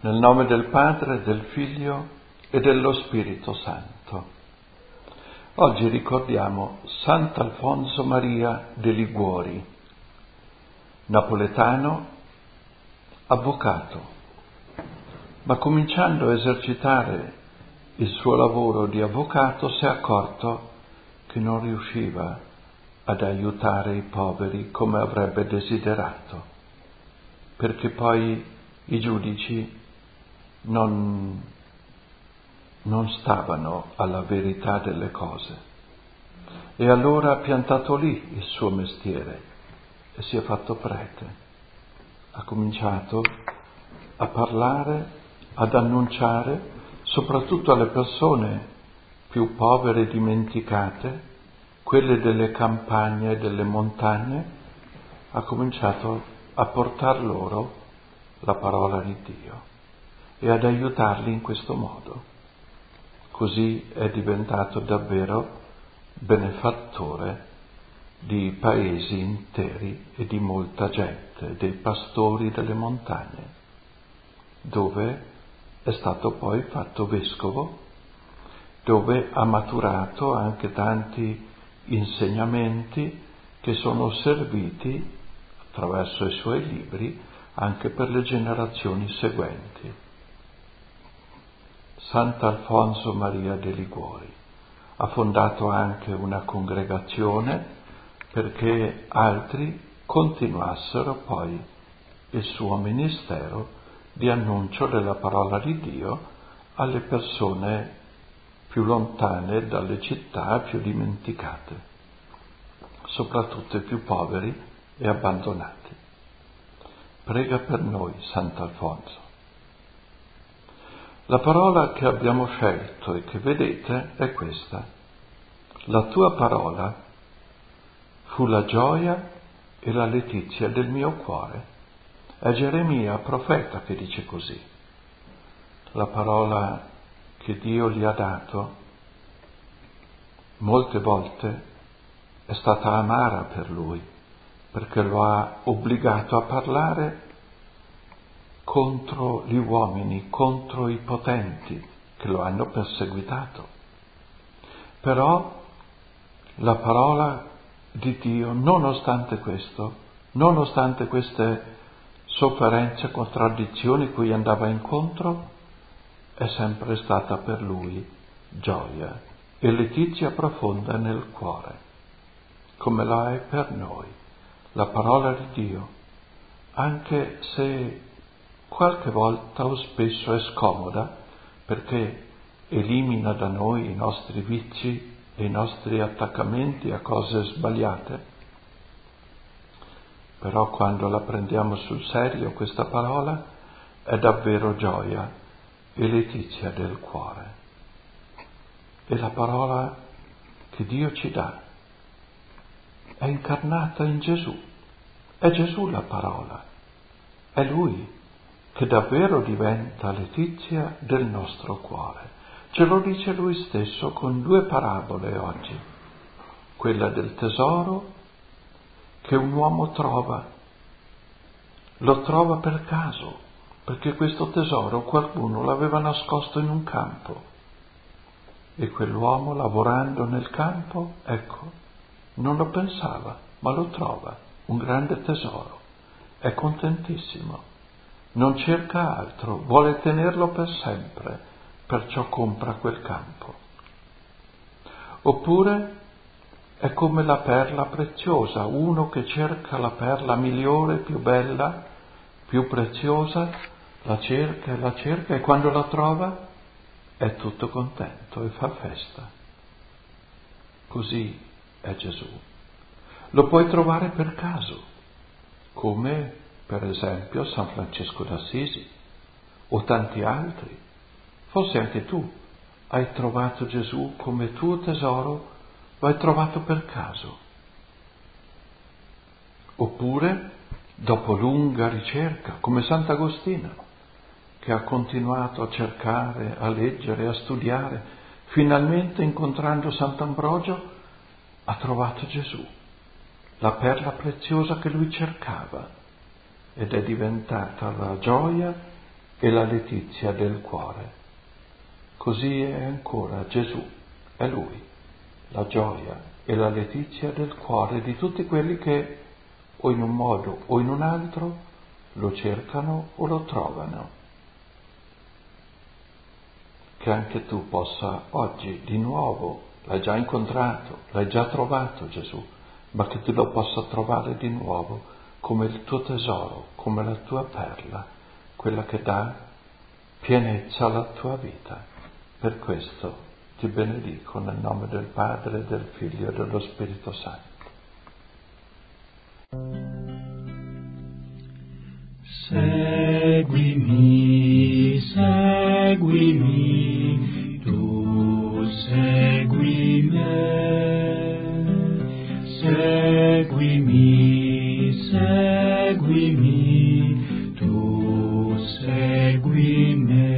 Nel nome del Padre, del Figlio e dello Spirito Santo. Oggi ricordiamo Sant'Alfonso Maria de' Liguori, napoletano, avvocato, ma cominciando a esercitare il suo lavoro di avvocato si è accorto che non riusciva ad aiutare i poveri come avrebbe desiderato, perché poi i giudici non stavano alla verità delle cose. E allora ha piantato lì il suo mestiere e si è fatto prete. Ha cominciato a parlare, ad annunciare, soprattutto alle persone più povere e dimenticate, quelle delle campagne e delle montagne, ha cominciato a portar loro la parola di Dio e ad aiutarli in questo modo. Così è diventato davvero benefattore di paesi interi e di molta gente, dei pastori delle montagne, dove è stato poi fatto vescovo, dove ha maturato anche tanti insegnamenti che sono serviti attraverso i suoi libri anche per le generazioni seguenti. Sant'Alfonso Maria de' Liguori ha fondato anche una congregazione perché altri continuassero poi il suo ministero di annuncio della parola di Dio alle persone più lontane dalle città, più dimenticate, soprattutto i più poveri e abbandonati. Prega per noi, Sant'Alfonso. La parola che abbiamo scelto e che vedete è questa. La tua parola fu la gioia e la letizia del mio cuore. È Geremia, profeta, che dice così. La parola che Dio gli ha dato molte volte è stata amara per lui, perché lo ha obbligato a parlare contro gli uomini, contro i potenti che lo hanno perseguitato. Però la parola di Dio, nonostante questo, nonostante queste sofferenze, contraddizioni cui andava incontro, è sempre stata per lui gioia e letizia profonda nel cuore, come la è per noi la parola di Dio, anche se qualche volta o spesso è scomoda, perché elimina da noi i nostri vizi e i nostri attaccamenti a cose sbagliate. Però quando la prendiamo sul serio questa parola è davvero gioia e letizia del cuore. E la parola che Dio ci dà è incarnata in Gesù. È Gesù la parola. È Lui che davvero diventa letizia del nostro cuore. Ce lo dice Lui stesso con 2 parabole oggi. Quella del tesoro che un uomo trova. Lo trova per caso, perché questo tesoro qualcuno l'aveva nascosto in un campo. E quell'uomo, lavorando nel campo, ecco, non lo pensava, ma lo trova, un grande tesoro. È contentissimo. Non cerca altro, vuole tenerlo per sempre, perciò compra quel campo. Oppure è come la perla preziosa, uno che cerca la perla migliore, più bella, più preziosa, la cerca e quando la trova è tutto contento e fa festa. Così è Gesù. Lo puoi trovare per caso, come per esempio San Francesco d'Assisi o tanti altri. Forse anche tu hai trovato Gesù come tuo tesoro, lo hai trovato per caso. Oppure, dopo lunga ricerca, come Sant'Agostino, che ha continuato a cercare, a leggere, a studiare, finalmente incontrando Sant'Ambrogio, ha trovato Gesù, la perla preziosa che lui cercava, ed è diventata la gioia e la letizia del cuore. Così è ancora Gesù, è Lui, la gioia e la letizia del cuore di tutti quelli che, o in un modo o in un altro, lo cercano o lo trovano. Che anche tu possa oggi di nuovo, l'hai già incontrato, l'hai già trovato Gesù, ma che tu lo possa trovare di nuovo come il tuo tesoro, come la tua perla, quella che dà pienezza alla tua vita. Per questo ti benedico nel nome del Padre, del Figlio e dello Spirito Santo. Seguimi, seguimi, tu segui me. Seguimi, seguimi, tu segui me.